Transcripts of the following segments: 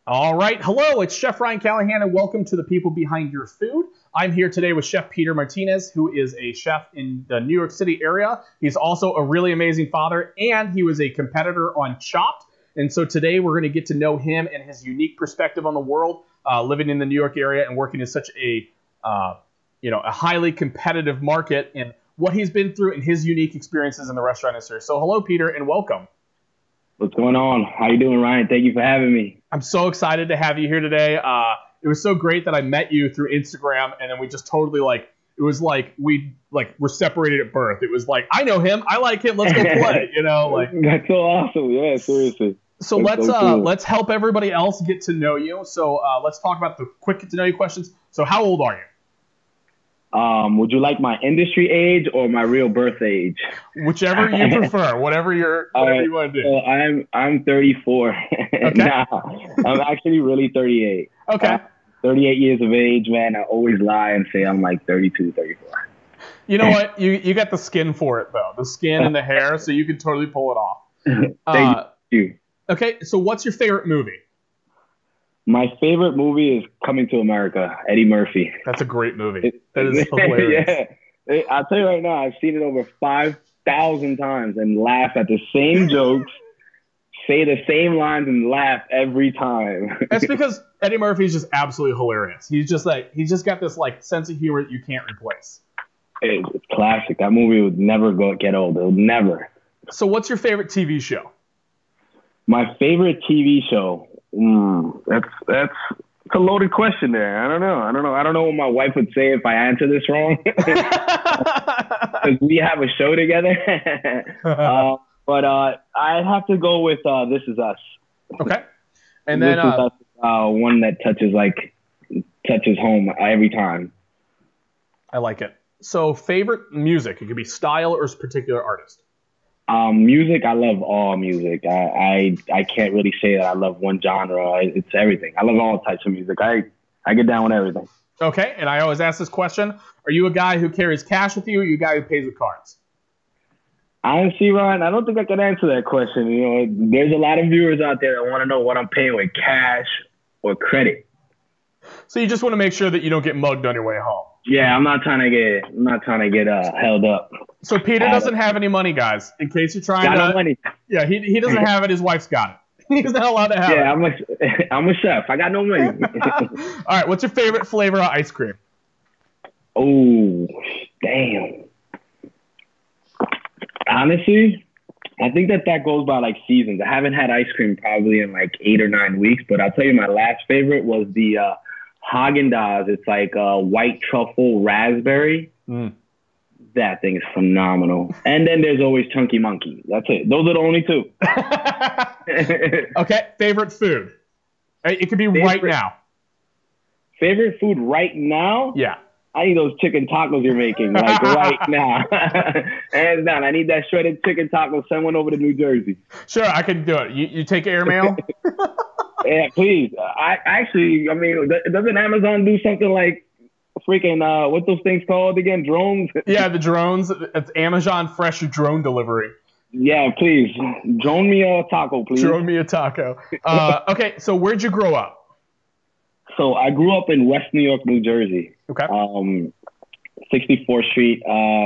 All right. Hello, it's Chef Ryan Callahan, and welcome to the People Behind Your Food. I'm here today with Chef Peter Martinez, who is a chef in the New York City area. He's also a really amazing father, and he was a competitor on Chopped. And so today we're going to get to know him and his unique perspective on the world, living in the New York area and working in such a highly competitive market, and what he's been through and his unique experiences in the restaurant industry. So hello, Peter, and welcome. What's going on? How you doing, Ryan? Thank you for having me. I'm so excited to have you here today. It was so great that I met you through Instagram, and then we just totally we're separated at birth. It was like, I know him, I like him, let's go play. That's so awesome. Yeah, seriously. So let's help everybody else get to know you. So let's talk about the quick get to know you questions. So how old are you? Would you like my industry age or my real birth age? Whichever you prefer, whatever you want to do. So I'm 34 Okay. now. I'm actually really 38. Okay. 38 years of age, man. I always lie and say I'm like 32, 34. You know what? You got the skin for it, though. The skin and the hair, so you can totally pull it off. Thank you. Okay, so what's your favorite movie? My favorite movie is Coming to America, Eddie Murphy. That's a great movie. That is hilarious. Yeah. I'll tell you right now, I've seen it over 5,000 times and laugh at the same jokes, say the same lines, and laugh every time. That's because Eddie Murphy is just absolutely hilarious. He's just got this sense of humor that you can't replace. It's classic. That movie would never get old. It would never. So what's your favorite TV show? My favorite TV show. That's a loaded question there. I don't know what my wife would say if I answer this wrong. Because we have a show together. But I have to go with This Is Us. Okay. And then This Is Us, one that touches home every time. I like it. So favorite music. It could be style or a particular artist. Music, I love all music. I can't really say that I love one genre. It's everything. I love all types of music. I get down with everything. Okay, and I always ask this question. Are you a guy who carries cash with you, or are you a guy who pays with cards? Honestly, Ryan, I don't think I can answer that question. There's a lot of viewers out there that want to know what I'm paying with, cash or credit. So you just want to make sure that you don't get mugged on your way home. Yeah, I'm not trying to get held up. So Peter doesn't have any money, guys. In case you're trying got no money. Yeah, he doesn't have it. His wife's got it. He's not allowed to have it. Yeah, I'm a chef. I got no money. All right, what's your favorite flavor of ice cream? Oh, damn. Honestly, I think that goes by seasons. I haven't had ice cream probably in 8 or 9 weeks, but I'll tell you my last favorite was the Haagen-Dazs. It's white truffle raspberry. That thing is phenomenal. And then there's always Chunky Monkey. That's it. Those are the only two. Okay, favorite food. It could be right now. Favorite food right now? Yeah. I need those chicken tacos you're making, right now. Hands down. I need that shredded chicken taco. Send one over to New Jersey. Sure, I can do it. You take airmail? Yeah, please. Doesn't Amazon do something like freaking, what those things called again? Drones? Yeah, the drones. It's Amazon Fresh drone delivery. Yeah, please. Drone me a taco, please. Drone me a taco. Okay, so where'd you grow up? So I grew up in West New York, New Jersey. Okay. 64th Street,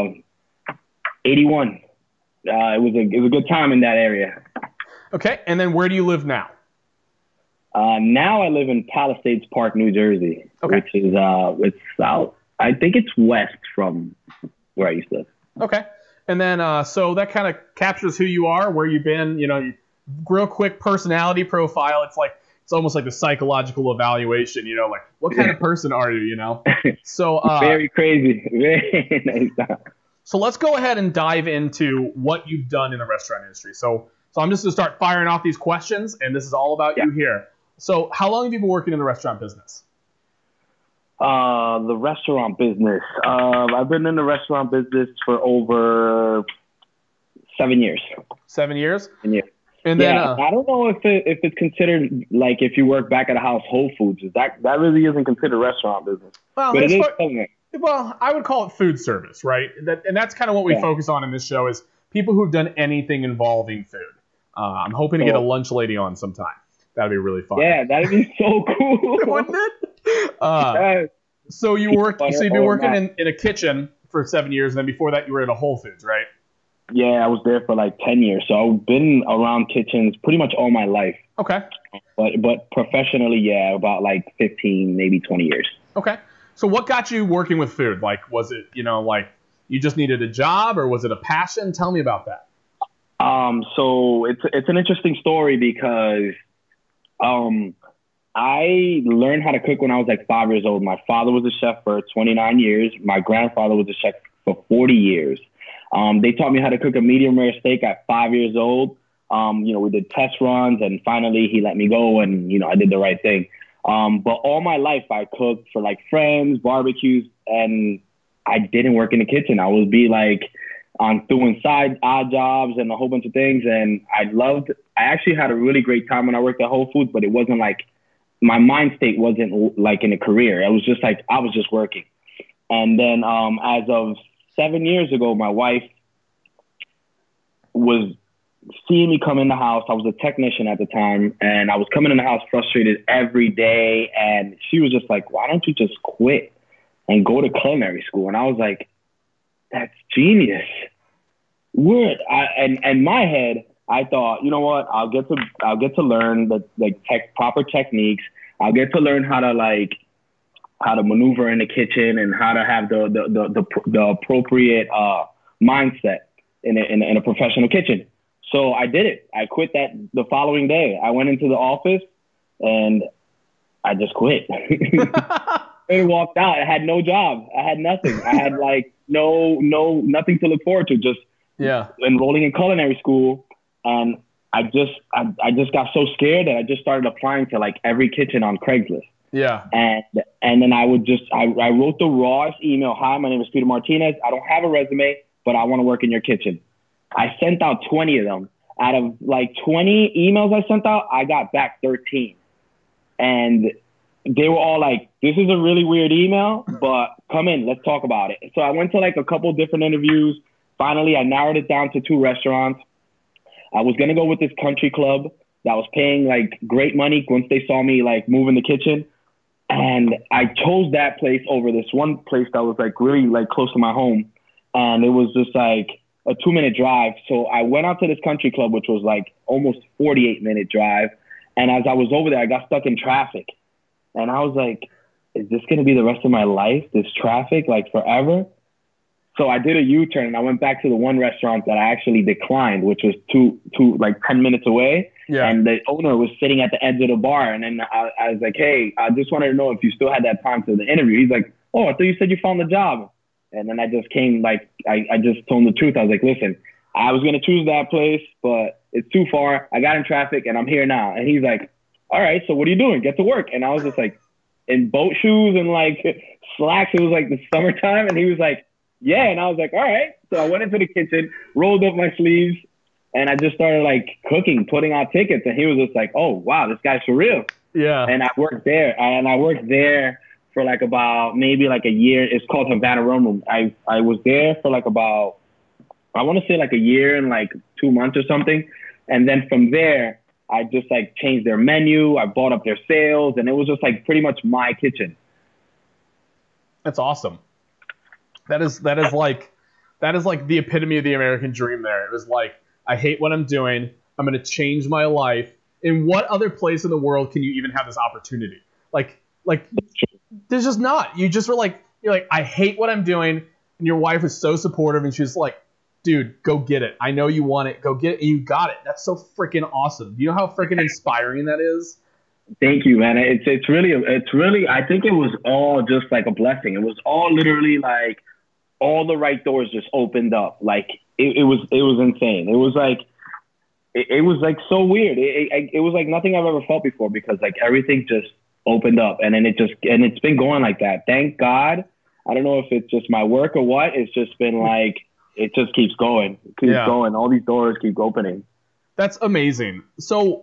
81. It was a good time in that area. Okay, and then where do you live now? Now I live in Palisades Park, New Jersey, okay. Which is it's south. I think it's west from where I used to live. Okay, and then so that kind of captures who you are, where you've been. Real quick personality profile. It's almost like a psychological evaluation. What kind of person are you? So very crazy, very nice. So let's go ahead and dive into what you've done in the restaurant industry. So I'm just going to start firing off these questions, and this is all about you here. So how long have you been working in the restaurant business? The restaurant business. I've been in the restaurant business for over 7 years. 7 years? Yeah. And then I don't know if it's considered if you work back at a house, Whole Foods. That really isn't considered restaurant business. Well, but it is. Well, I would call it food service, right? And that's kind of what we focus on in this show is people who've done anything involving food. I'm hoping to get a lunch lady on sometime. That'd be really fun. Yeah, that'd be so cool. Wouldn't it? So so you've been working in a kitchen for 7 years, and then before that you were at a Whole Foods, right? Yeah, I was there for like 10 years. So I've been around kitchens pretty much all my life. Okay. But professionally, yeah, about like 15, maybe 20 years. Okay. So what got you working with food? Like, was it, like you just needed a job, or was it a passion? Tell me about that. So it's an interesting story because I learned how to cook when I was like 5 years old. My father was a chef for 29 years. My grandfather was a chef for 40 years. They taught me how to cook a medium rare steak at 5 years old. We did test runs, and finally he let me go, and, I did the right thing. But all my life I cooked for like friends, barbecues, and I didn't work in the kitchen. I would be like doing odd jobs and a whole bunch of things. And I actually had a really great time when I worked at Whole Foods, but it wasn't like, my mind state wasn't like in a career. It was just like, I was just working. And then as of 7 years ago, my wife was seeing me come in the house. I was a technician at the time, and I was coming in the house frustrated every day. And she was just like, why don't you just quit and go to culinary school? And I was like, that's genius. Word. And my head, I thought, you know what? I'll get to learn the proper techniques. I'll get to learn how to maneuver in the kitchen and how to have the appropriate mindset in a professional kitchen. So I did it. I quit that the following day. I went into the office and I just quit. And walked out. I had no job. I had nothing. I had like nothing to look forward to. Just enrolling in culinary school. And I just got so scared that I just started applying to like every kitchen on Craigslist. Yeah. And then I wrote the rawest email. Hi, my name is Peter Martinez. I don't have a resume, but I want to work in your kitchen. I sent out 20 of them. Out of like 20 emails I sent out, I got back 13. And they were all like, this is a really weird email, but come in, let's talk about it. So I went to like a couple different interviews. Finally, I narrowed it down to 2 restaurants. I was going to go with this country club that was paying like great money once they saw me like move in the kitchen. And I chose that place over this one place that was like really like close to my home. And it was just like a 2-minute drive. So I went out to this country club, which was like almost 48-minute drive. And as I was over there, I got stuck in traffic. And I was like, is this going to be the rest of my life? This traffic, like forever? So I did a U-turn and I went back to the one restaurant that I actually declined, which was like 10 minutes away. Yeah. And the owner was sitting at the edge of the bar. And then I was like, hey, I just wanted to know if you still had that time for the interview. He's like, oh, I thought you said you found the job. And then I just came, like, I just told him the truth. I was like, listen, I was going to choose that place, but it's too far. I got in traffic and I'm here now. And he's like, all right, so what are you doing? Get to work. And I was just like in boat shoes and like slacks. It was like the summertime. And he was like, yeah. And I was like, all right. So I went into the kitchen, rolled up my sleeves, and I just started like cooking, putting out tickets. And he was just like, oh, wow, this guy's for real. Yeah. And I worked there for like about maybe like a year. It's called Havana Rum Room. I was there for like about, I want to say like a year and like 2 months or something. And then from there, I just like changed their menu. I bought up their sales, and it was just like pretty much my kitchen. That's awesome. That is like the epitome of the American dream there. It was like, I hate what I'm doing. I'm going to change my life. In what other place in the world can you even have this opportunity? Like there's just not. You just were like, you're like, I hate what I'm doing. And your wife is so supportive, and she's like, dude, go get it. I know you want it. Go get it. And you got it. That's so freaking awesome. Do you know how freaking inspiring that is? Thank you, man. It's really, I think it was all just like a blessing. It was all literally like all the right doors just opened up. Like it was insane. It was like so weird. It was like nothing I've ever felt before, because like everything just opened up, and then it's been going like that. Thank God. I don't know if it's just my work or what. It's just been like, it just keeps going. Going. All these doors keep opening. That's amazing. So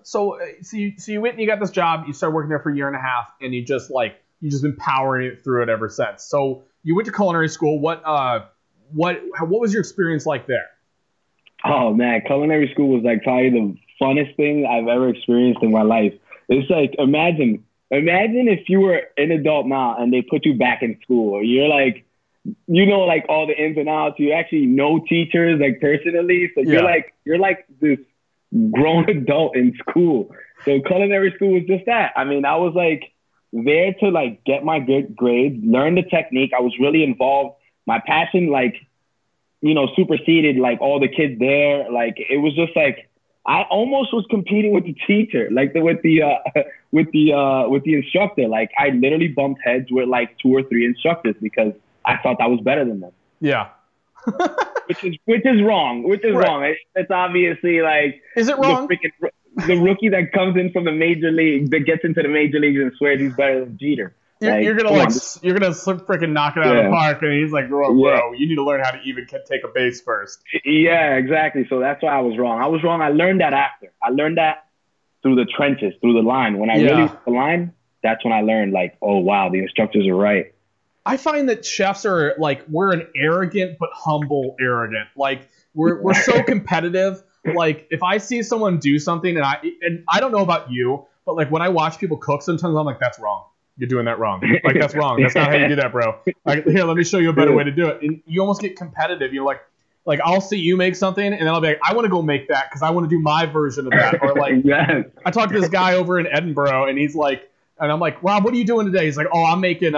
you went and you got this job. You started working there for a year and a half, and you just been powering it through it ever since. So you went to culinary school. What was your experience like there? Oh man, culinary school was like probably the funnest thing I've ever experienced in my life. It's like, imagine if you were an adult now and they put you back in school, or you're like, you know, like all the ins and outs. You actually know teachers like personally, so you're like this grown adult in school. So culinary school was just that. I mean, I was like there to like get my good grades, learn the technique. I was really involved. My passion, like, you know, superseded like all the kids there. Like, it was just like I almost was competing with the teacher, like with the instructor. Like, I literally bumped heads with like 2 or 3 instructors because I thought I was better than them. Yeah. which is wrong. Wrong. It's obviously like, is it wrong? The rookie that comes in from the major league, that gets into the major leagues and swears he's better than Jeter. You're gonna freaking knock it out of the park, and he's like, bro, you need to learn how to even take a base first. Yeah, exactly. So that's why I was wrong. I learned that after. I learned that through the trenches, through the line. When I really hit the line, that's when I learned, like, oh wow, the instructors are right. I find that chefs are like, we're an arrogant but humble arrogant. Like, we're so competitive. Like, if I see someone do something, and I don't know about you, but like when I watch people cook, sometimes I'm like, that's wrong. You're doing that wrong. Like, that's wrong. That's not how you do that, bro. Like, here, let me show you a better way to do it. And you almost get competitive. You're like I'll see you make something, and then I'll be like, I want to go make that because I want to do my version of that. Or like, I talked to this guy over in Edinburgh, and he's like, and I'm like, Rob, what are you doing today? He's like, oh, I'm making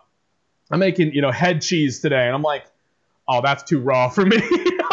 head cheese today, and I'm like, oh, that's too raw for me.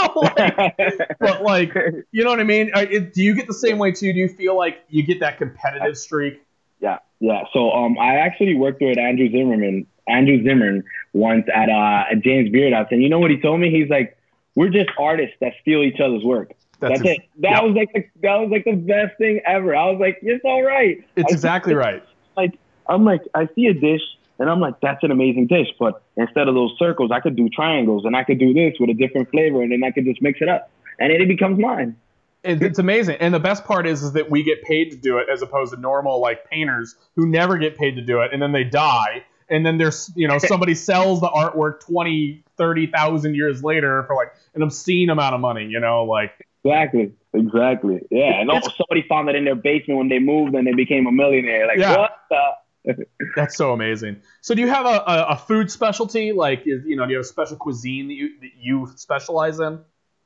But like, you know what I mean? Do you get the same way too? Do you feel like you get that competitive streak? Yeah. So I actually worked with Andrew Zimmern once at James Beard House, and you know what he told me? He's like, we're just artists that steal each other's work. That's it. That was like the best thing ever. I was like, it's all right. It's exactly right. Like, I'm like, I see a dish, and I'm like, that's an amazing dish, but instead of those circles, I could do triangles, and I could do this with a different flavor, and then I could just mix it up, and it becomes mine. It's amazing. And the best part is that we get paid to do it, as opposed to normal like painters who never get paid to do it, and then they die, and then there's, you know, somebody sells the artwork 20, 30,000 years later for like an obscene amount of money, you know, like. Exactly. Yeah, and also somebody found it in their basement when they moved, and they became a millionaire. Like, what the? That's so amazing. So do you have a food specialty? Like, do you have a special cuisine that you specialize in?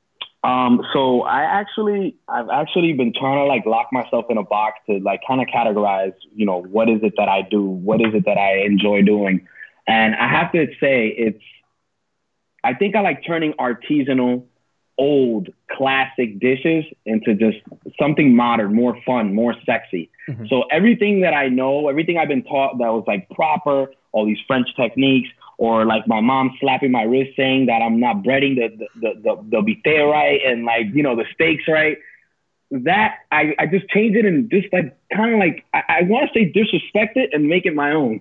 So I've actually been trying to like lock myself in a box to like kind of categorize, you know, what is it that I do? What is it that I enjoy doing? And I have to say I think I like turning artisanal, old, classic dishes into just something modern, more fun, more sexy. Mm-hmm. So everything that I know, everything I've been taught that was like proper, all these French techniques, or like my mom slapping my wrist saying that I'm not breading the buffet right, and like, you know, the steaks right. That I just change it and just like kind of like I want to say disrespect it and make it my own.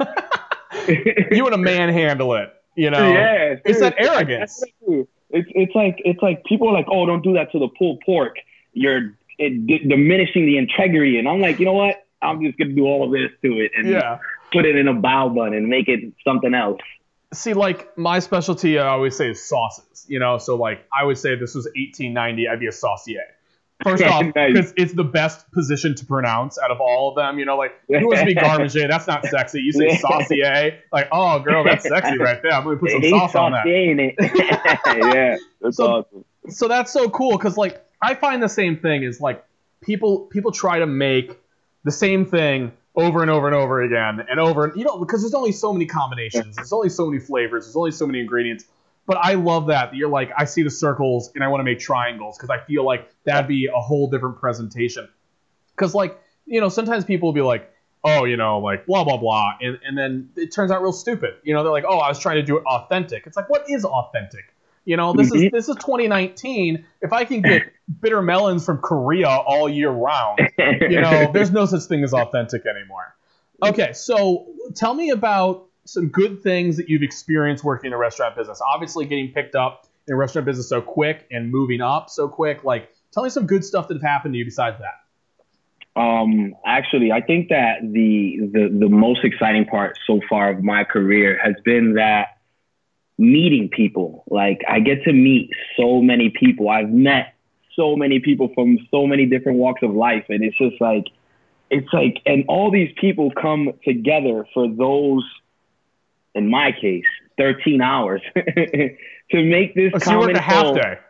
You want to manhandle it, you know? Yeah, it's that arrogance. It's like people are like, oh, don't do that to the pulled pork. You're diminishing the integrity, and I'm like, you know what? I'm just gonna do all of this to it and put it in a bao bun and make it something else. See, like, my specialty, I always say, is sauces. You know, so like I would say if this was 1890, I'd be a saucier. First off, because it's the best position to pronounce out of all of them. You know, like, who wants to be garbage? That's not sexy. You say saucier, like, oh, girl, that's sexy right there. I'm going to put some sauce on that. Yeah, that's awesome. So that's so cool because, like, I find the same thing is, like, people try to make the same thing over and over and over again and over. You know, because there's only so many combinations. There's only so many flavors. There's only so many ingredients. But I love that you're like, I see the circles and I want to make triangles because I feel like that'd be a whole different presentation. Because, like, you know, sometimes people will be like, oh, you know, like, blah, blah, blah. And then it turns out real stupid. You know, they're like, oh, I was trying to do it authentic. It's like, what is authentic? You know, this is 2019. If I can get bitter melons from Korea all year round, you know, there's no such thing as authentic anymore. Okay, so tell me about some good things that you've experienced working in the restaurant business. Obviously, getting picked up in the restaurant business so quick and moving up so quick. Like, tell me some good stuff that have happened to you besides that. Actually, I think that the most exciting part so far of my career has been that meeting people. Like, I get to meet so many people. I've met so many people from so many different walks of life. And it's just like, and all these people come together for those, in my case, 13 hours to make this so you work a half goal. day.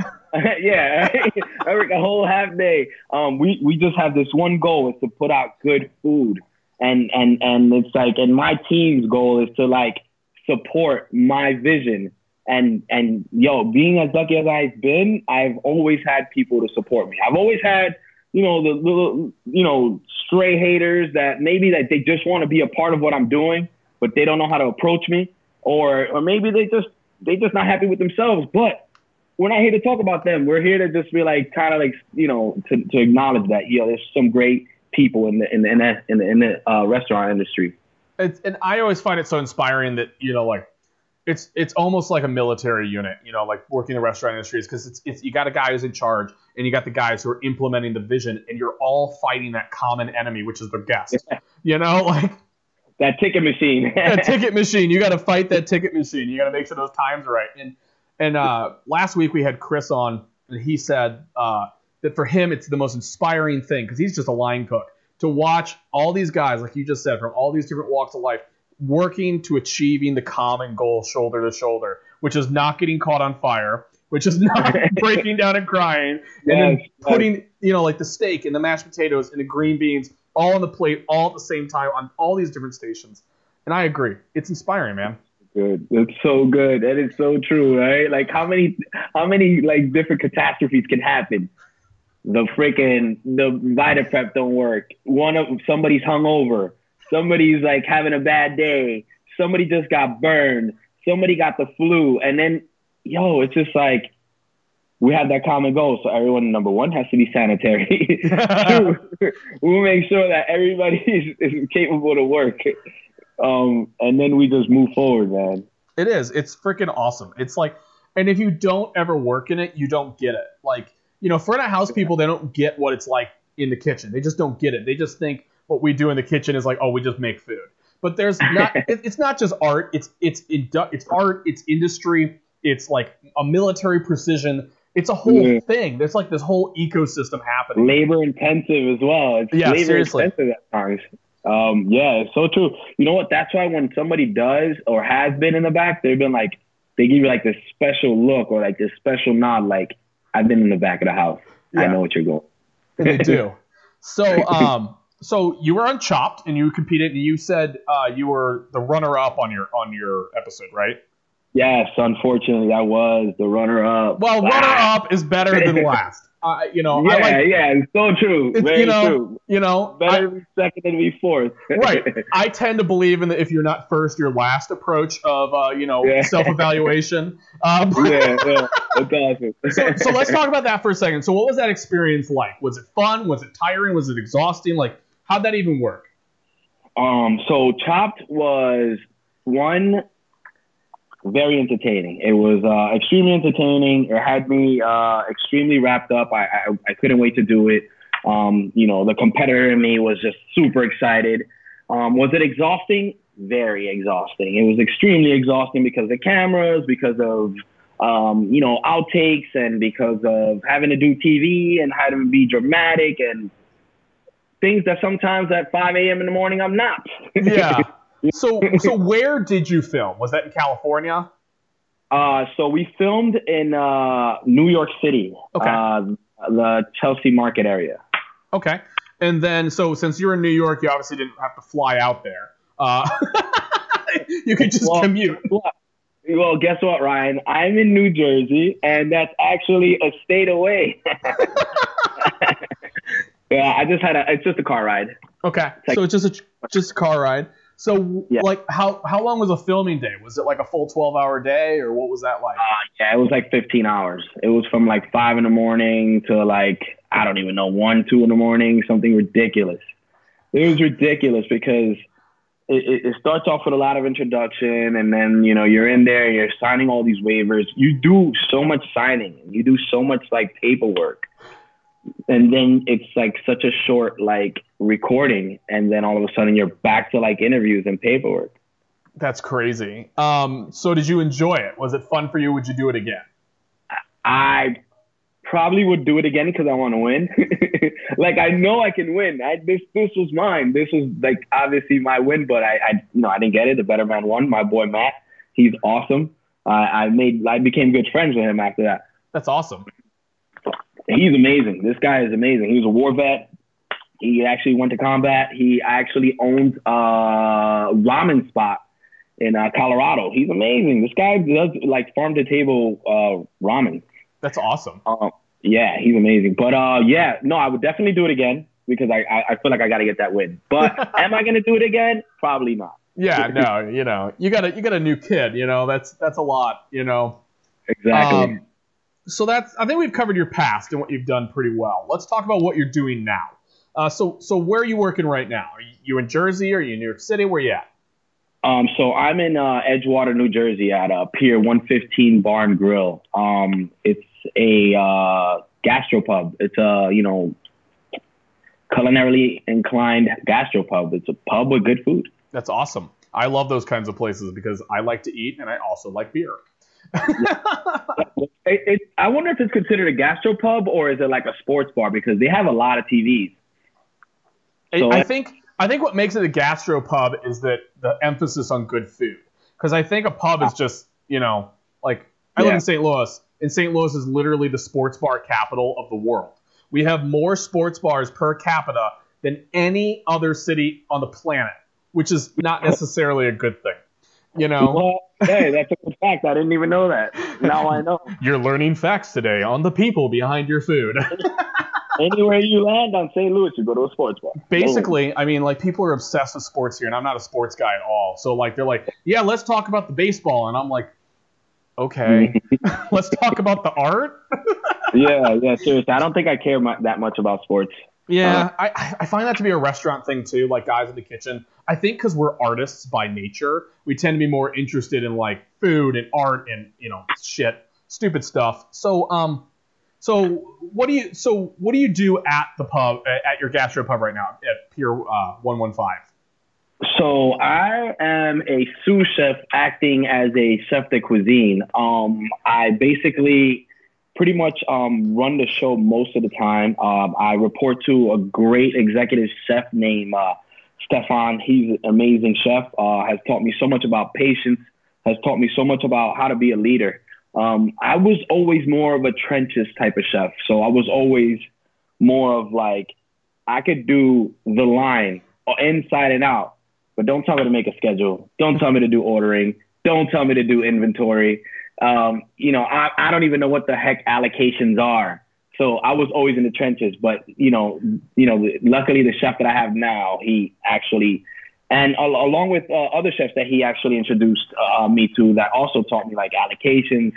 Yeah, I work a whole half day. We just have this one goal, is to put out good food. And it's like, and my team's goal is to like support my vision. And being as lucky as I've been, I've always had people to support me. I've always had, the little, stray haters that maybe that they just want to be a part of what I'm doing, but they don't know how to approach me, or maybe they just not happy with themselves. But we're not here to talk about them. We're here to just be like, kind of like, to acknowledge that, there's some great people in the restaurant industry. And I always find it so inspiring that, like, it's almost like a military unit, like working in the restaurant industry, is because it's you got a guy who's in charge and you got the guys who are implementing the vision, and you're all fighting that common enemy, which is the guest. Like that ticket machine. That ticket machine. You got to fight that ticket machine. You got to make sure those times are right. And last week we had Chris on, and he said that for him it's the most inspiring thing, because he's just a line cook, to watch all these guys, like you just said, from all these different walks of life, working to achieving the common goal shoulder to shoulder, which is not getting caught on fire, which is not breaking down and crying, and then putting, like the steak and the mashed potatoes and the green beans all on the plate all at the same time on all these different stations. And I agree. It's inspiring, man. Good. It's so good. That is so true, right? Like how many like different catastrophes can happen? The VitaPrep don't work. Somebody's hungover. Somebody's like having a bad day. Somebody just got burned. Somebody got the flu. And then, it's just like, we have that common goal. So everyone, number one, has to be sanitary. Two, we'll make sure that everybody is capable to work. And then we just move forward, man. It is. It's freaking awesome. It's like, and if you don't ever work in it, you don't get it. Like, front of house people, they don't get what it's like in the kitchen. They just don't get it. They just think what we do in the kitchen is like, oh, we just make food. But there's not. It's not just art. It's art. It's industry. It's like a military precision. It's a whole thing. There's like this whole ecosystem happening. Labor intensive as well. It's labor intensive at times. It's so true. You know what? That's why when somebody does or has been in the back, they've been like, they give you like this special look or like this special nod, like, I've been in the back of the house. Yeah. I know what you're going. And they do. So you were on Chopped and you competed, and you said you were the runner-up on your episode, right? Yes, unfortunately, I was the runner-up. Well, runner-up is better than last. It's so true. Very true. Better to be second than to be fourth. Right. I tend to believe in the if you're not first, you're last approach of self-evaluation. That's awesome. So let's talk about that for a second. So what was that experience like? Was it fun? Was it tiring? Was it exhausting? Like, how'd that even work? So Chopped was very entertaining. It was extremely entertaining. It had me extremely wrapped up. I couldn't wait to do it. The competitor in me was just super excited. Was it exhausting? Very exhausting. It was extremely exhausting because of the cameras, because of outtakes, and because of having to do TV and having to be dramatic and things that sometimes at 5 a.m. in the morning I'm not. Yeah. So where did you film? Was that in California? So we filmed in New York City, the Chelsea Market area. Okay. And then, so since you're in New York, you obviously didn't have to fly out there. You could just commute. Well, guess what, Ryan? I'm in New Jersey, and that's actually a state away. Yeah, it's just a car ride. Okay. So it's just a car ride. So, how long was a filming day? Was it like a full 12-hour day, or what was that like? It was like 15 hours. It was from like 5 in the morning to like, I don't even know, 1, 2 in the morning, something ridiculous. It was ridiculous because it starts off with a lot of introduction, and then, you're in there, you're signing all these waivers. You do so much signing. You do so much like paperwork. And then it's like such a short like recording, and then all of a sudden you're back to like interviews and paperwork. That's crazy. So did you enjoy it? Was it fun for you? Would you do it again? probably would do it again because I want to win. Like I know I can win. This was mine. This was like obviously my win, but I didn't get it. The better man won. My boy Matt, he's awesome. I became good friends with him after that. That's awesome. He's amazing. This guy is amazing. He was a war vet. He actually went to combat. He actually owns a ramen spot in Colorado. He's amazing. This guy does like farm to table ramen. That's awesome. Yeah, he's amazing. But I would definitely do it again because I feel like I got to get that win. But am I going to do it again? Probably not. Yeah, no, you got a new kid, that's a lot, Exactly. So I think we've covered your past and what you've done pretty well. Let's talk about what you're doing now. So where are you working right now? Are you in Jersey? Are you in New York City? Where are you at? So I'm in Edgewater, New Jersey at Pier 115 Bar and Grill. It's a gastropub. It's a, culinarily inclined gastropub. It's a pub with good food. That's awesome. I love those kinds of places because I like to eat and I also like beer. I wonder if it's considered a gastropub or is it like a sports bar because they have a lot of TVs. So I think what makes it a gastropub is that the emphasis on good food. Because I think a pub is just, like I live in St. Louis, and St. Louis is literally the sports bar capital of the world. We have more sports bars per capita than any other city on the planet, which is not necessarily a good thing. Well, hey, that's a good fact. I didn't even know that. Now I know. You're learning facts today on the people behind your food. Anywhere you land on St. Louis, you go to a sports bar. Basically, I mean, like, people are obsessed with sports here, and I'm not a sports guy at all. So, like, they're like, yeah, let's talk about the baseball. And I'm like, okay, let's talk about the art. Yeah, seriously. I don't think I care that much about sports. Yeah, I find that to be a restaurant thing, too, like guys in the kitchen. I think because we're artists by nature, we tend to be more interested in, like, food and art and, stupid stuff. So what do you do at the pub, at your gastropub right now, at Pier 115? So I am a sous chef acting as a chef de cuisine. I basically pretty much run the show most of the time. I report to a great executive chef named Stefan. He's an amazing chef, has taught me so much about patience, has taught me so much about how to be a leader. I was always more of a trenches type of chef. So I was always more of like, I could do the line inside and out, but don't tell me to make a schedule. Don't tell me to do ordering. Don't tell me to do inventory. I don't even know what the heck allocations are. So I was always in the trenches, but luckily the chef that I have now, he actually, and along with other chefs that he actually introduced me to that also taught me like allocations,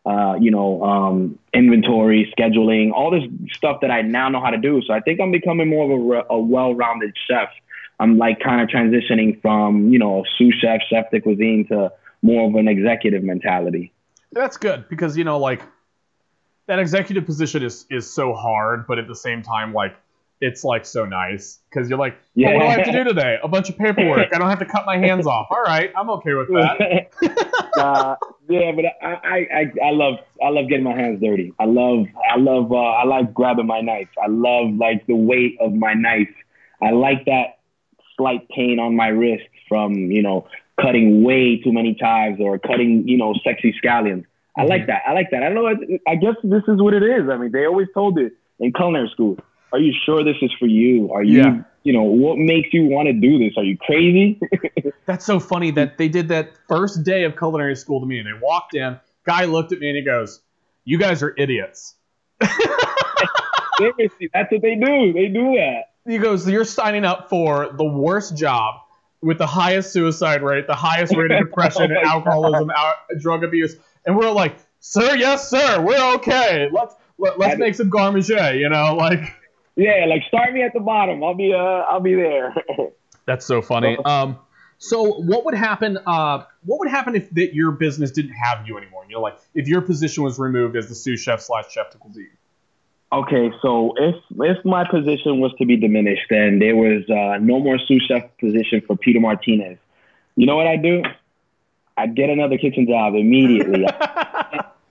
inventory, scheduling, all this stuff that I now know how to do. So I think I'm becoming more of a well-rounded chef. I'm like kind of transitioning from, sous chef, chef de cuisine to more of an executive mentality. That's good because, that executive position is so hard, but at the same time, like, it's like so nice because you're like, what do I have to do today? A bunch of paperwork. I don't have to cut my hands off. All right, I'm okay with that. But I love getting my hands dirty. I like grabbing my knife. I love like the weight of my knife. I like that slight pain on my wrist from cutting way too many chives or cutting sexy scallions. I like that. I don't know. I guess this is what it is. I mean, they always told it in culinary school. Are you sure this is for you? Are you, what makes you want to do this? Are you crazy? That's so funny that they did that first day of culinary school to me. And they walked in, guy looked at me and he goes, "You guys are idiots." Seriously, that's what they do. They do that. He goes, "You're signing up for the worst job with the highest suicide rate, the highest rate of depression and alcoholism, drug abuse." And we're like, "Sir, yes, sir, we're okay. Let's make some garmage, like." Yeah, like start me at the bottom. I'll be there. That's so funny. So what would happen? What would happen if your business didn't have you anymore? Like if your position was removed as the sous chef / chef de cuisine. Okay, so if my position was to be diminished, then there was no more sous chef position for Peter Martinez. You know what I'd do? I'd get another kitchen job immediately.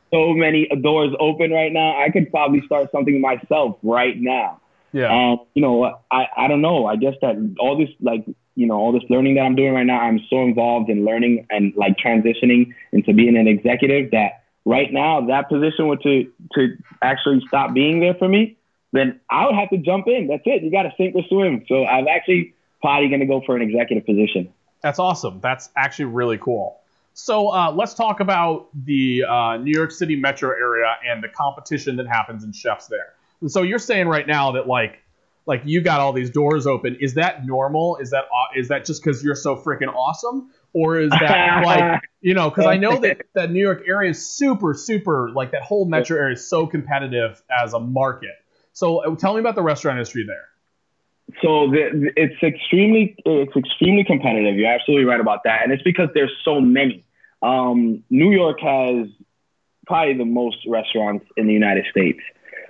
so many doors open right now. I could probably start something myself right now. Yeah. And I don't know. I guess that all this all this learning that I'm doing right now, I'm so involved in learning and like transitioning into being an executive that right now that position were to actually stop being there for me, then I would have to jump in. That's it. You got to sink or swim. So I'm actually probably going to go for an executive position. That's awesome. That's actually really cool. So let's talk about the New York City metro area and the competition that happens in chefs there. And so you're saying right now that like you got all these doors open. Is that normal? Is that just because you're so freaking awesome? Or is that like, because I know that New York area is super, super, like that whole metro area is so competitive as a market. So tell me about the restaurant industry there. So it's extremely competitive. You're absolutely right about that. And it's because there's so many. New York has probably the most restaurants in the United States.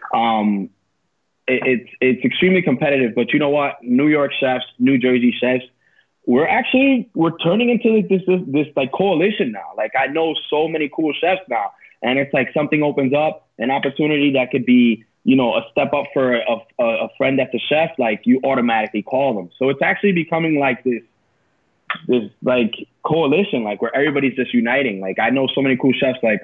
It's extremely competitive, but you know what? New York chefs, New Jersey chefs, we're turning into like this like coalition now. Like I know so many cool chefs now, and it's like something opens up, an opportunity that could be, a step up for a friend that's a chef, like you automatically call them. So it's actually becoming like this like coalition, like where everybody's just uniting. Like I know so many cool chefs, like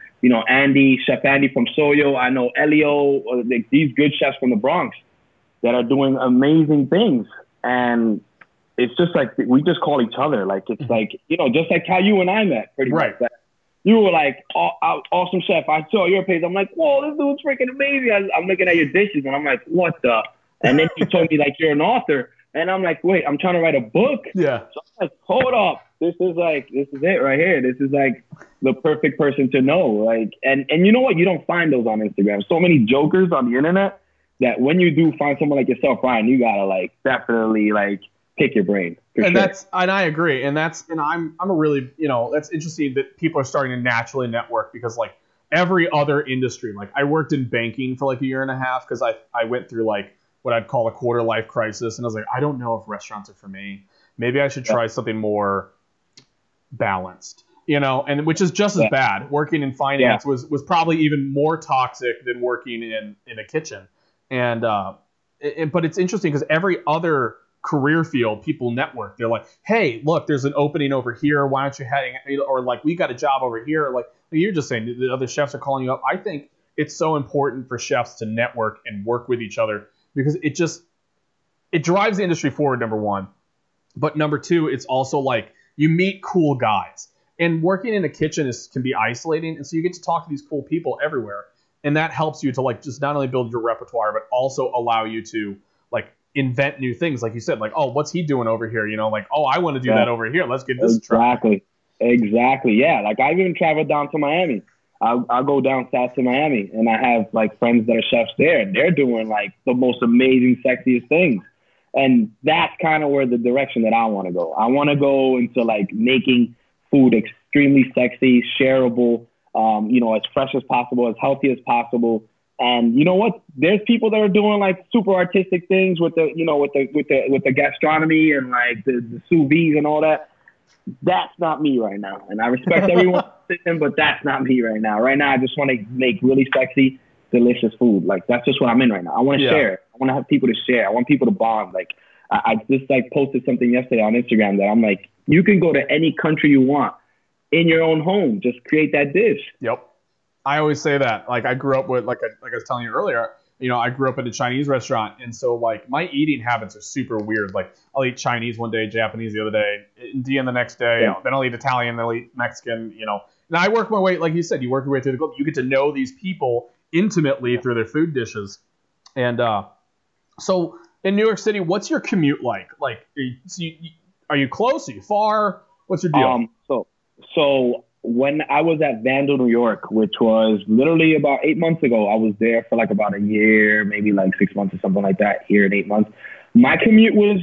Chef Andy from Soyo. I know Elio, like these good chefs from the Bronx that are doing amazing things. And it's just like we just call each other. Like it's like just like how you and I met, pretty much. Like, you were like, awesome chef. I saw your page. I'm like, whoa, this dude's freaking amazing. I'm looking at your dishes and I'm like, what the? And then you told me like you're an author. And I'm like, wait, I'm trying to write a book. Yeah. So I'm like, hold up. This is it right here. This is like the perfect person to know. Like, and you know what? You don't find those on Instagram. So many jokers on the internet that when you do find someone like yourself, Ryan, you gotta like definitely like pick your brain. And I agree. And I'm a really, that's interesting that people are starting to naturally network because like every other industry, like I worked in banking for like a year and a half because I went through like what I'd call a quarter life crisis. And I was like, I don't know if restaurants are for me. Maybe I should try something more balanced, and which is just as bad. Working in finance was probably even more toxic than working in a kitchen. And but it's interesting because every other career field, people network. They're like, hey, look, there's an opening over here. Why aren't you heading? Or like, we got a job over here. Like you're just saying, the other chefs are calling you up. I think it's so important for chefs to network and work with each other because it drives the industry forward, number one. But number two, it's also like you meet cool guys. And working in a kitchen can be isolating. And so you get to talk to these cool people everywhere. And that helps you to like just not only build your repertoire, but also allow you to like invent new things. Like you said, like, oh, what's he doing over here? Like, oh, I want to do that over here. Let's get this Exactly. Yeah. Like I've even traveled down to Miami. I'll go down south to Miami and I have like friends that are chefs there and they're doing like the most amazing, sexiest things. And that's kind of where the direction that I want to go. I want to go into like making food extremely sexy, shareable, as fresh as possible, as healthy as possible. And you know what? There's people that are doing like super artistic things with the, with the gastronomy and like the sous vide and all that. That's not me right now. And I respect everyone, but that's not me right now. Right now, I just want to make really sexy, delicious food. Like that's just what I'm in right now. I want to share. I want to have people to share. I want people to bond. Like I just like posted something yesterday on Instagram that I'm like, you can go to any country you want in your own home. Just create that dish. Yep. I always say that. Like I grew up with, like I was telling you earlier, I grew up in a Chinese restaurant. And so like my eating habits are super weird. Like I'll eat Chinese one day, Japanese the other day, Indian the next day. Then I'll eat Italian, then I'll eat Mexican, And I work my way, like you said, you work your way through the globe. You get to know these people intimately through their food dishes. And so in New York City, what's your commute like? Like, are you close? Are you far? What's your deal? So when I was at Vandal, New York, which was literally about 8 months ago, I was there for like about a year, maybe like 6 months or something like that, here in 8 months. My commute was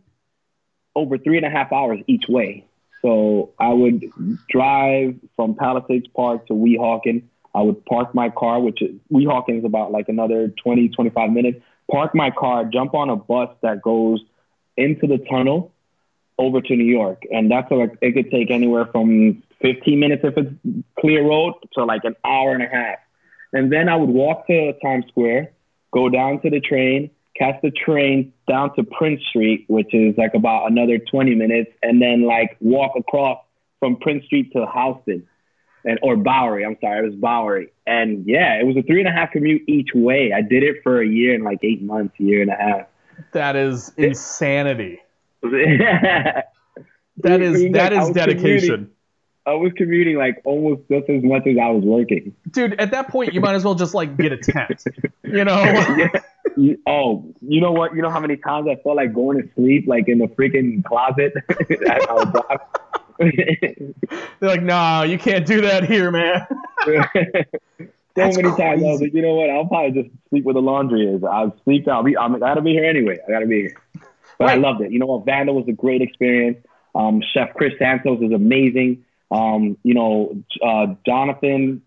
over 3.5 hours each way. So I would drive from Palisades Park to Weehawken. I would park my car, which is Weehawken is about like another 20, 25 minutes. Park my car, jump on a bus that goes into the tunnel, over to New York, and that's like it could take anywhere from 15 minutes if it's clear road to like an hour and a half. And then I would walk to Times Square, go down to the train, catch the train down to Prince Street, which is like about another 20 minutes, and then like walk across from Prince Street to Houston or Bowery. I'm sorry, it was Bowery. And yeah, it was a 3.5 commute each way. I did it for a year and like 8 months, year and a half. That is insanity. that is dedication. I was commuting like almost just as much as I was working. Dude, at that point, you might as well just like get a tent, you know? Oh, you know what? You know how many times I felt like going to sleep like in the freaking closet at our job? They're like, nah, you can't do that here, man. So many times I was like, you know what? I'll probably just sleep where the laundry is. I'll sleep. I gotta be here anyway. I gotta be here. But right. I loved it. You know what? Vanda was a great experience. Chef Chris Santos is amazing. Jonathan,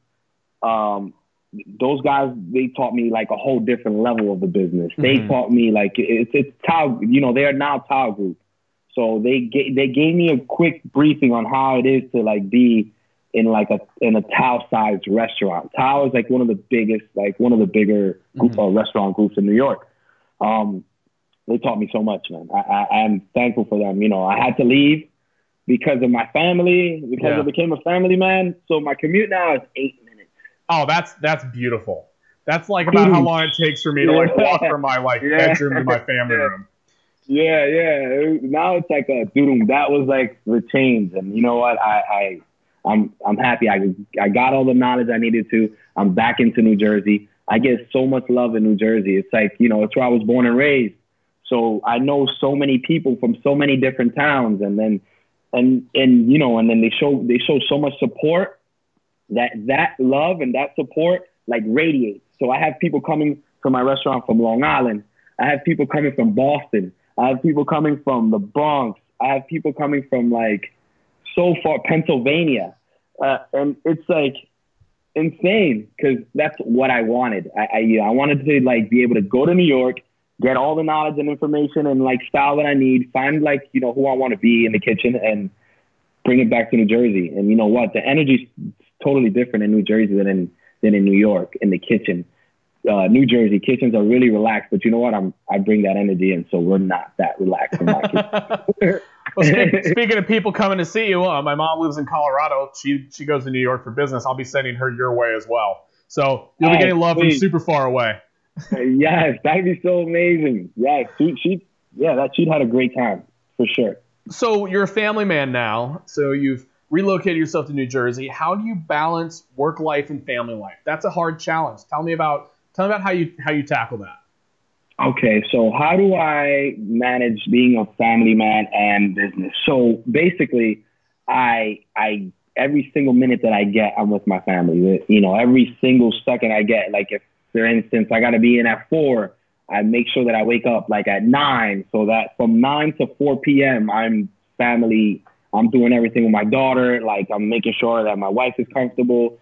those guys, they taught me like a whole different level of the business. They taught me like it's Tao, they are now Tao Group. So they gave me a quick briefing on how it is to like be in a Tao sized restaurant. Tao is like one of the bigger restaurant groups in New York. They taught me so much, man. I'm thankful for them. I had to leave because of my family, because I became a family man. So my commute now is 8 minutes. Oh, that's beautiful. That's like about how long it takes for me to like walk from my bedroom to my family room. Yeah. Now it's like that was like the change. And you know what? I'm happy. I got all the knowledge I needed to. I'm back into New Jersey. I get so much love in New Jersey. It's like, it's where I was born and raised. So I know so many people from so many different towns, and then they show so much support that love and that support like radiates. So I have people coming from my restaurant from Long Island. I have people coming from Boston. I have people coming from the Bronx. I have people coming from like so far Pennsylvania, and it's like insane because that's what I wanted. I wanted to like be able to go to New York, get all the knowledge and information and like style that I need, find like, who I want to be in the kitchen and bring it back to New Jersey. And you know what? The energy is totally different in New Jersey than in New York in the kitchen. New Jersey kitchens are really relaxed, but you know what? I bring that energy in, so we're not that relaxed in my kitchen. Well, speaking of people coming to see you, my mom lives in Colorado. She goes to New York for business. I'll be sending her your way as well. So you'll be getting love from super far away. Yes, that'd be so amazing. Yes, she'd had a great time for sure. So you're a family man now. So you've relocated yourself to New Jersey. How do you balance work life and family life? That's a hard challenge. Tell me about how you tackle that. Okay, so how do I manage being a family man and business? So basically, I every single minute that I get, I'm with my family. Every single second I get, like if, for instance, I got to be in at 4, I make sure that I wake up like at 9, so that from 9 to 4 p.m. I'm family. I'm doing everything with my daughter. Like I'm making sure that my wife is comfortable.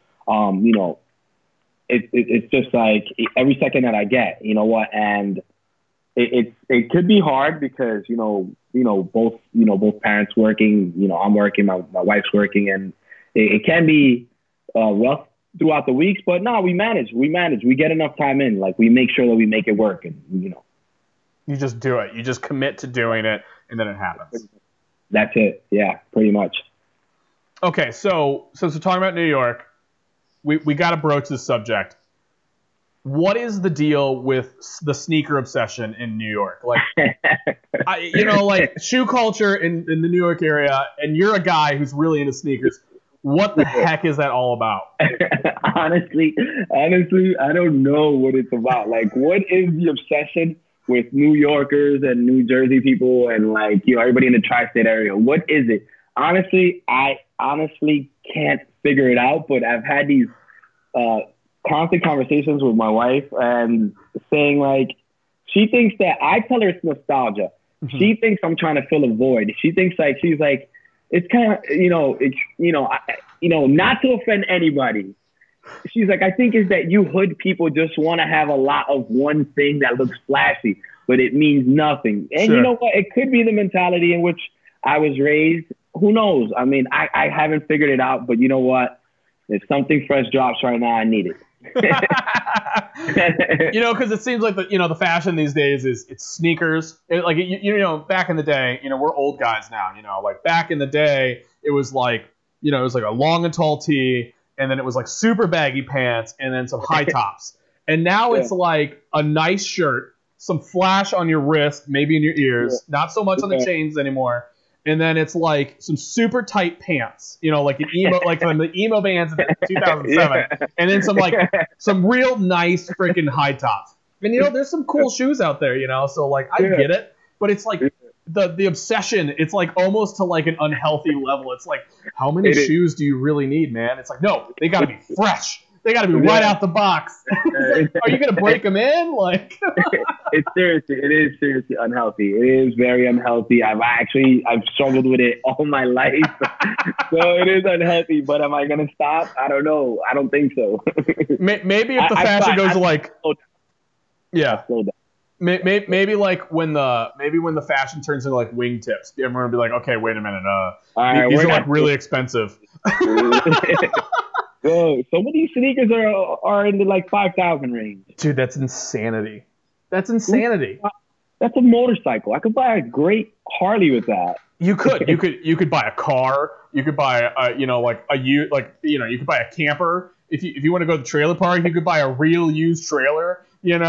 It's just like every second that I get, and it could be hard because both parents working. I'm working, my wife's working, and it can be rough throughout the weeks, but no, we manage. We get enough time in. Like we make sure that we make it work, and You just do it. You just commit to doing it, and then it happens. That's it. Yeah, pretty much. Okay, so talking about New York, we got to broach this subject. What is the deal with the sneaker obsession in New York? Like, like shoe culture in the New York area, and you're a guy who's really into sneakers. What the heck is that all about? Honestly, I don't know what it's about. Like, what is the obsession with New Yorkers and New Jersey people and like, everybody in the tri-state area? What is it? Honestly, I can't figure it out, but I've had these constant conversations with my wife and saying like, she thinks that I tell her it's nostalgia. Mm-hmm. She thinks I'm trying to fill a void. She thinks she's like, it's kind of, not to offend anybody. She's like, I think is that you hood people just want to have a lot of one thing that looks flashy, but it means nothing. And sure. You know what? It could be the mentality in which I was raised, who knows? I mean, I haven't figured it out, but you know what? If something fresh drops right now, I need it. Because it seems like the fashion these days is it's sneakers. Back in the day, we're old guys now. Like back in the day, it was like it was like a long and tall tee, and then it was like super baggy pants, and then some high tops. And now it's like a nice shirt, some flash on your wrist, maybe in your ears, not so much on the chains anymore. And then it's like some super tight pants, like an emo, like from the emo bands in 2007, and then some real nice freaking high tops. And there's some cool shoes out there, so like I get it, but it's like the obsession. It's like almost to like an unhealthy level. It's like, how many shoes do you really need, man? It's like, no, they got to be fresh. They got to be right out the box. Like, are you gonna break them in? Like, it is seriously unhealthy. It is very unhealthy. I've struggled with it all my life, so it is unhealthy. But am I gonna stop? I don't know. I don't think so. Maybe if the fashion goes like, yeah, maybe like when the fashion turns into like wingtips, everyone will be like, okay, wait a minute, these are like really expensive. Bro, some of these sneakers are in the like 5,000 range. Dude, that's insanity. That's insanity. That's a motorcycle. I could buy a great Harley with that. You could buy a car. You could buy you could buy a camper. If you want to go to the trailer park, you could buy a real used trailer. You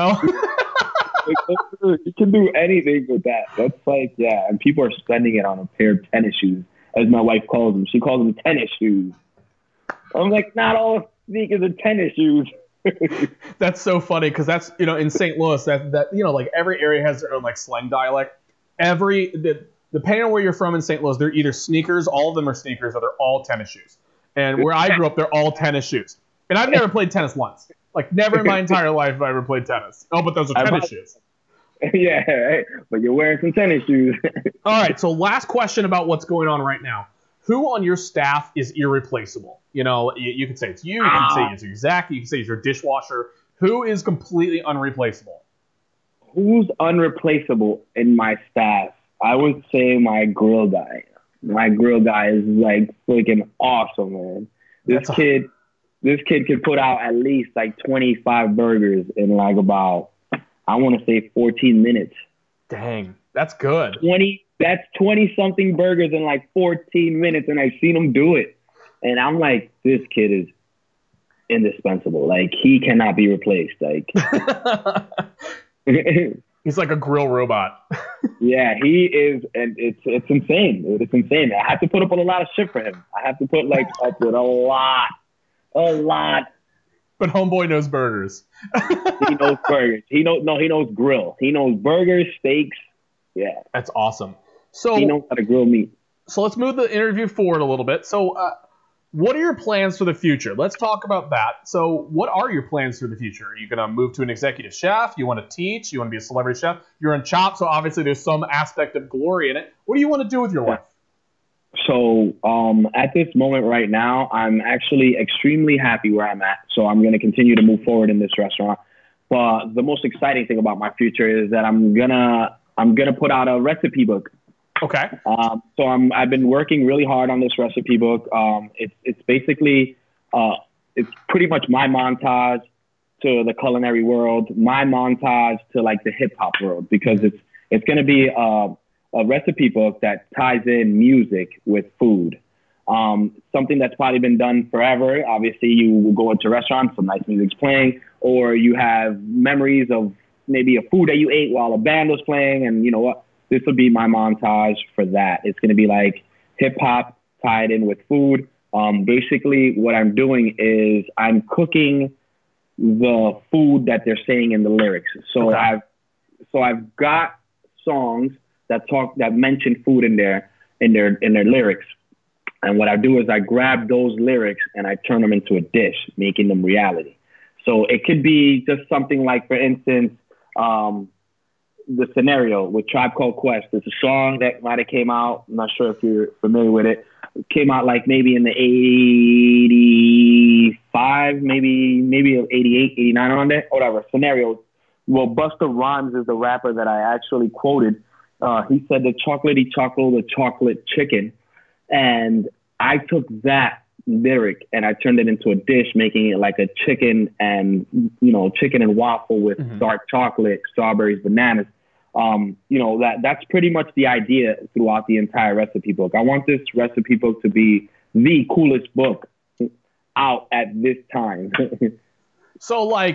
can do anything with that. That's like, yeah, and people are spending it on a pair of tennis shoes, as my wife calls them. She calls them tennis shoes. I'm like, not all sneakers are tennis shoes. That's so funny because that's in St. Louis that like every area has their own like slang dialect. Depending on where you're from in St. Louis, they're either sneakers, all of them are sneakers, or they're all tennis shoes. And where I grew up, they're all tennis shoes. And I've never played tennis once. Like never in my entire life have I ever played tennis. Oh, but those are tennis shoes. Yeah, but you're wearing some tennis shoes. All right, so last question about what's going on right now. Who on your staff is irreplaceable? You could say it's you. You can say it's Zach. You can say it's your dishwasher. Who is completely unreplaceable? Who's unreplaceable in my staff? I would say my grill guy. My grill guy is like freaking awesome, man. This kid could put out at least like 25 burgers in like about, I want to say 14 minutes. Dang, that's good. 20-something burgers in like 14 minutes, and I've seen him do it. And I'm like, this kid is indispensable. Like, he cannot be replaced. Like, he's like a grill robot. Yeah, he is, and it's insane. It's insane. I have to put up with a lot of shit for him. I have to put up with a lot. But homeboy knows burgers. He knows burgers. He knows grill. He knows burgers, steaks. Yeah, that's awesome. So he knows how to grill meat. So let's move the interview forward a little bit. So what are your plans for the future? Let's talk about that. So what are your plans for the future? Are you going to move to an executive chef? You want to teach? You want to be a celebrity chef? You're on Chopped, so obviously there's some aspect of glory in it. What do you want to do with your life? So at this moment right now, I'm actually extremely happy where I'm at. So I'm going to continue to move forward in this restaurant. But the most exciting thing about my future is that I'm gonna put out a recipe book. Okay. So I've been working really hard on this recipe book. It's basically it's pretty much my montage to the culinary world, my montage to like the hip hop world, because it's going to be a recipe book that ties in music with food. Something that's probably been done forever. Obviously, you will go into restaurants, some nice music's playing, or you have memories of maybe a food that you ate while a band was playing, and you know what? This will be my montage for that. It's going to be like hip hop tied in with food. Basically, what I'm doing is I'm cooking the food that they're saying in the lyrics. So okay. I've got songs that mention food in their lyrics. And what I do is I grab those lyrics and I turn them into a dish, making them reality. So it could be just something like, for instance, the Scenario with Tribe Called Quest. It's a song that might have came out. I'm not sure if you're familiar with it. It came out like maybe in the 85, maybe 88, 89 on there, whatever. Scenario. Well, Busta Rhymes is the rapper that I actually quoted He said the chocolatey chocolate, the chocolate chicken. And I took that lyric and I turned it into a dish, making it like a chicken and, chicken and waffle with dark chocolate, strawberries, bananas. That's pretty much the idea throughout the entire recipe book. I want this recipe book to be the coolest book out at this time. So, like,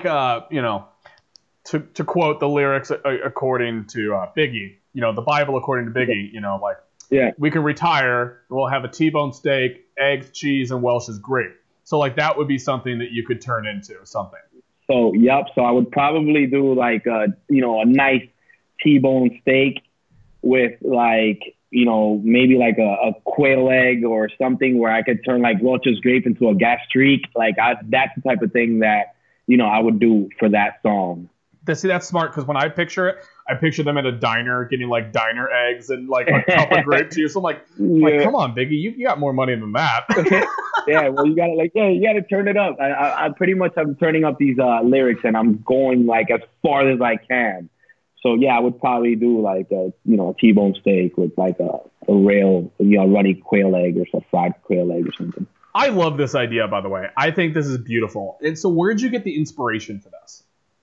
to quote the lyrics according to Biggie, the Bible according to Biggie, we can retire, we'll have a T-bone steak, eggs, cheese, and Welch's grape. So, like, that would be something that you could turn into something. So, yep. So I would probably do like a nice T-bone steak with maybe like a quail egg or something where I could turn like Welch's grape into a gastrique. Like that's the type of thing that, I would do for that song. See, that's smart because when I picture it, I picture them at a diner getting like diner eggs and like a cup of grape juice. So I'm like, come on, Biggie, you got more money than that. Yeah, well, you gotta turn it up. I pretty much I'm turning up these lyrics and I'm going like as far as I can. So yeah, I would probably do like a T-bone steak with like a real runny quail egg or some fried quail egg or something. I love this idea, by the way. I think this is beautiful. And so, where'd you get the inspiration for this?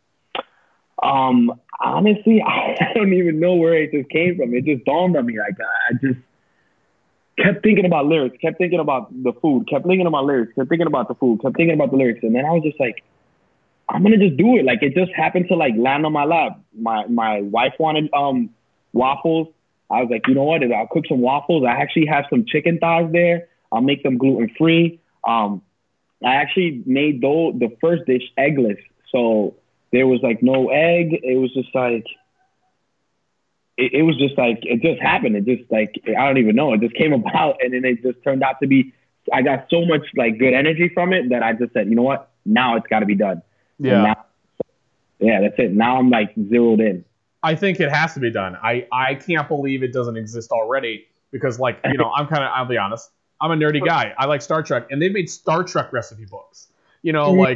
Honestly, I don't even know where it just came from. It just dawned on me. Like I just kept thinking about lyrics, kept thinking about the food, kept thinking about lyrics, kept thinking about the food, kept thinking about the lyrics, and then I was just like, I'm gonna just do it. Like it just happened to like land on my lap. My wife wanted waffles. I was like, you know what? I'll cook some waffles. I actually have some chicken thighs there. I'll make them gluten free. I actually made the first dish eggless. So there was like no egg. It was just like it just happened. It just like I don't even know. It just came about, and then it just turned out to be. I got so much like good energy from it that I just said, you know what? Now it's got to be done. Yeah. That's it. Now I'm like zeroed in. I think it has to be done. I can't believe it doesn't exist already because, like, I'll be honest, I'm a nerdy guy. I like Star Trek, and they've made Star Trek recipe books. Like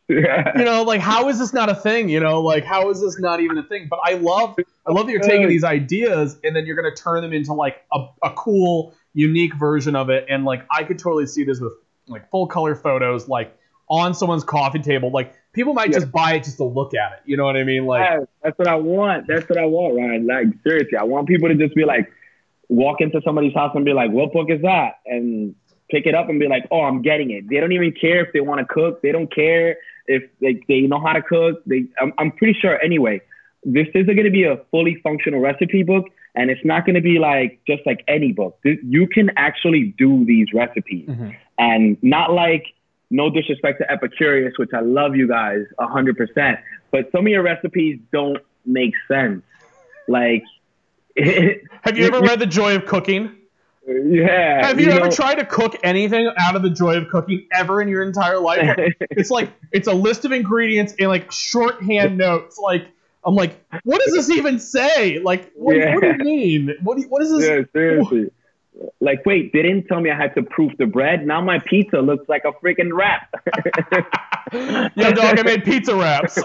how is this not a thing? How is this not even a thing? But I love that you're taking these ideas and then you're going to turn them into like a cool, unique version of it. And like I could totally see this with like full color photos, like on someone's coffee table. Like people might just buy it just to look at it. You know what I mean? Like that's what I want. That's what I want, Ryan. Like seriously, I want people to just be like, walk into somebody's house and be like, what book is that? And pick it up and be like, oh, I'm getting it. They don't even care if they want to cook. They don't care if they know how to cook. I'm pretty sure anyway, this isn't going to be a fully functional recipe book, and it's not going to be like just like any book. You can actually do these recipes, and not like, no disrespect to Epicurious, which I love you guys 100%, but some of your recipes don't make sense. Like, have you ever read The Joy of Cooking? Yeah. Have you ever tried to cook anything out of The Joy of Cooking ever in your entire life? It's like, it's a list of ingredients and like shorthand notes. Like, I'm like, what does this even say? Like, what do you mean? What is this? Yeah, seriously. Like, wait, they didn't tell me I had to proof the bread. Now my pizza looks like a freaking wrap. Yo, dog, I made pizza wraps.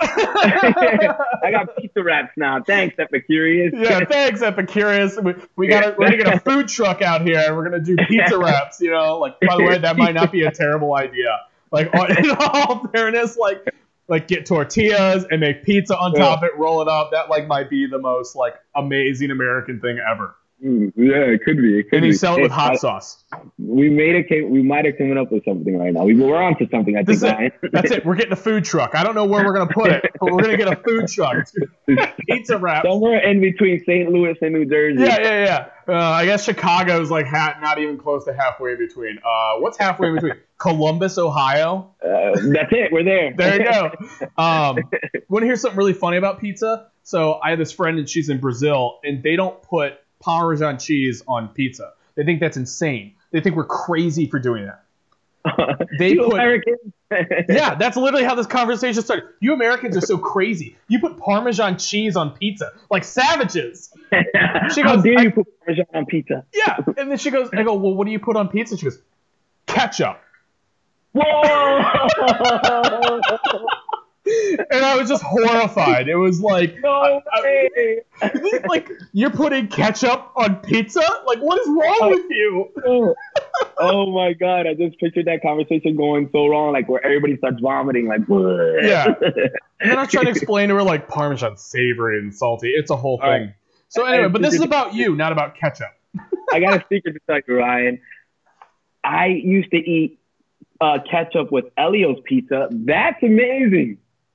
I got pizza wraps now. Thanks, Epicurious. Yeah, thanks, Epicurious. We're gonna get a food truck out here, and we're gonna do pizza wraps. Like, by the way, that might not be a terrible idea. Like, in all fairness, like get tortillas and make pizza on top of it, roll it up. That like might be the most like amazing American thing ever. Yeah, it could be. And you sell it with hot sauce. We might have come up with something right now. We're on to something, I think. That's it. We're getting a food truck. I don't know where we're going to put it, but we're going to get a food truck. Pizza wrap. Somewhere in between St. Louis and New Jersey. Yeah. I guess Chicago's like not even close to halfway in between. What's halfway in between? Columbus, Ohio? That's it. We're there. There you go. Want to hear something really funny about pizza? So I have this friend, and she's in Brazil, and they don't put Parmesan cheese on pizza. They think that's insane. They think we're crazy for doing that. Americans. Yeah, that's literally how this conversation started. You Americans are so crazy. You put Parmesan cheese on pizza like savages. She goes, how dare you put Parmesan on pizza? Yeah, and then she goes, I go, well, what do you put on pizza? She goes, ketchup. Whoa! And I was just horrified. It was like, No way. like you're putting ketchup on pizza? Like, what is wrong with you? Oh my God. I just pictured that conversation going so wrong, like where everybody starts vomiting, like, bleh. Yeah. And then I was trying to explain to her, like, Parmesan's savory and salty. It's a whole thing. Right. So anyway, but this is about you, not about ketchup. I got a secret to tell you, Ryan. I used to eat ketchup with Elio's pizza. That's amazing.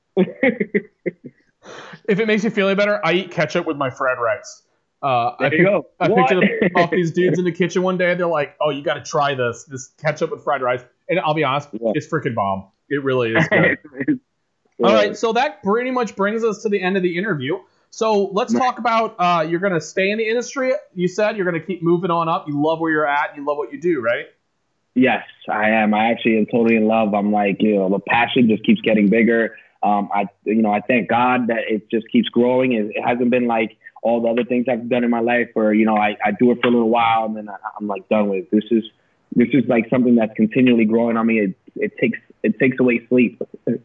If it makes you feel any better, I eat ketchup with my fried rice. I There you go. picked it up off these dudes in the kitchen one day. They're like, "Oh, you got to try this ketchup with fried rice." And I'll be honest, it's freaking bomb. It really is good. All right, so that pretty much brings us to the end of the interview. So let's talk about you're going to stay in the industry. You said you're going to keep moving on up. You love where you're at. You love what you do, right? Yes, I am. I actually am totally in love. I'm like, the passion just keeps getting bigger. I thank God that it just keeps growing. It hasn't been like all the other things I've done in my life where, I do it for a little while and then I'm like done with it. This is like something that's continually growing on me. It takes away sleep,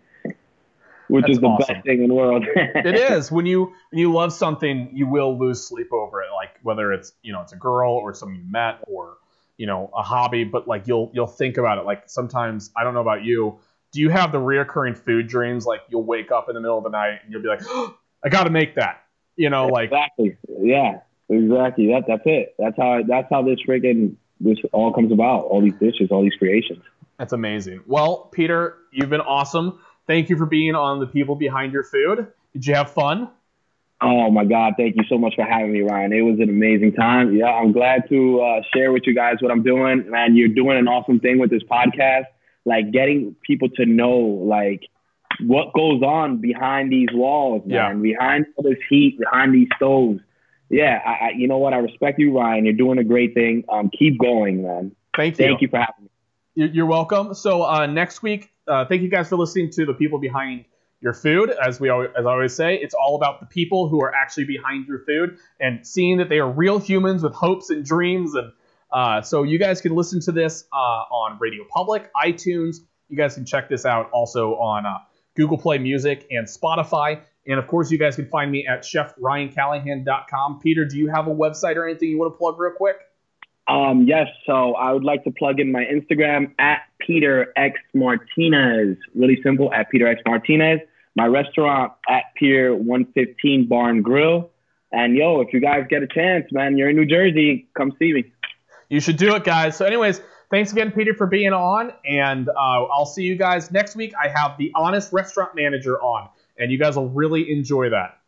which That's is the awesome. best thing in the world. It is. When you love something, you will lose sleep over it. Like whether it's, it's a girl or someone you met or, a hobby, but like you'll think about it. Like sometimes, I don't know about you, do you have the reoccurring food dreams? Like you'll wake up in the middle of the night and you'll be like, oh, I got to make that. Like Exactly. Yeah, exactly. That's it. That's how this all comes about. All these dishes, all these creations. That's amazing. Well, Peter, you've been awesome. Thank you for being on The People Behind Your Food. Did you have fun? Oh my God. Thank you so much for having me, Ryan. It was an amazing time. Yeah. I'm glad to share with you guys what I'm doing. Man, you're doing an awesome thing with this podcast, like getting people to know like what goes on behind these walls, man, behind all this heat, behind these stoves. Yeah. I you know what? I respect you, Ryan. You're doing a great thing. Keep going, man. Thank you. Thank you for having me. You're welcome. So next week, thank you guys for listening to The People Behind Your Food. As I always say, it's all about the people who are actually behind your food and seeing that they are real humans with hopes and dreams. And so you guys can listen to this on Radio Public, iTunes. You guys can check this out also on Google Play Music and Spotify. And of course, you guys can find me at chefryancallahan.com. Peter, do you have a website or anything you want to plug real quick? Yes, so I would like to plug in my Instagram at Peter X Martinez. Really simple, at Peter X Martinez. My restaurant at Pier 115 Bar and Grill. And if you guys get a chance, man, you're in New Jersey, come see me. You should do it, guys. So anyways, thanks again, Peter, for being on. And I'll see you guys next week. I have the Honest Restaurant Manager on, and you guys will really enjoy that.